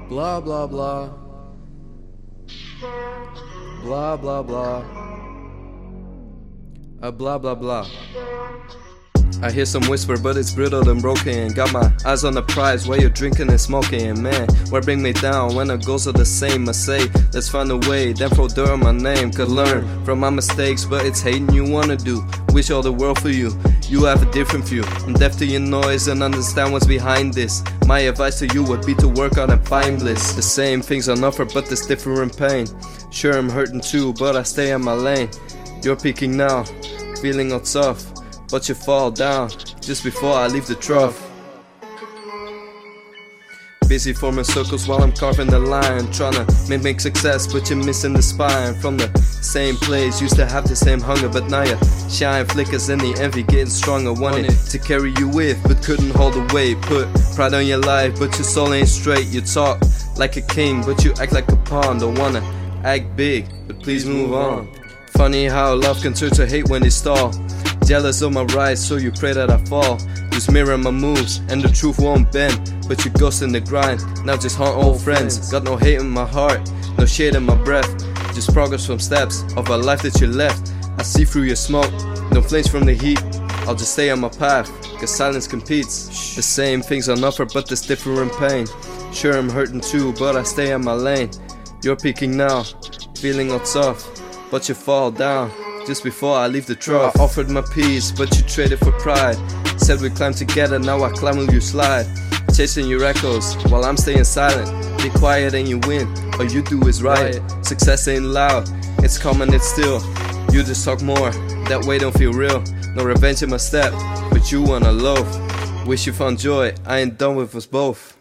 Blah blah blah. Blah blah blah. Blah blah blah. I hear some whisper, but it's brittle and broken. Got my eyes on the prize while you're drinking and smoking. Man, why bring me down when the goals are the same? I say, let's find a way, then throw dirt on my name. Could learn from my mistakes, but it's hating you wanna do. Wish all the world for you, you have a different view. I'm deaf to your noise and understand what's behind this. My advice to you would be to work on and find bliss. The same things on offer, but there's different pain. Sure, I'm hurting too, but I stay in my lane. You're peaking now, feeling all tough, but you fall down just before I leave the trough. Busy forming circles while I'm carving the line, tryna mimic success, but you're missing the spine. From the same place, used to have the same hunger, but now your shine flickers and the envy getting stronger. Wanted to carry you with, but couldn't hold the weight. Put pride on your life, but your soul ain't straight. You talk like a king, but you act like a pawn. Don't wanna act big, but please move on. Funny how love can turn to hate when they stall. Jealous of my rise, so you pray that I fall. Just mirror my moves, and the truth won't bend. But you ghost in the grind, now just haunt old friends. Got no hate in my heart, no shade in my breath. Just progress from steps of a life that you left. I see through your smoke, no flames from the heat. I'll just stay on my path, cause silence competes. The same things on offer, but there's different pain. Sure, I'm hurting too, but I stay in my lane. You're peaking now, feeling all tough, but you fall down just before I leave the trough. I offered my peace, but you traded for pride. Said we climb together, now I climb while you slide. Chasing your echoes while I'm staying silent. Be quiet and you win, all you do is right. Success ain't loud, it's calm and it's still. You just talk more, that way don't feel real. No revenge in my step, but you wanna loaf. Wish you found joy, I ain't done with us both.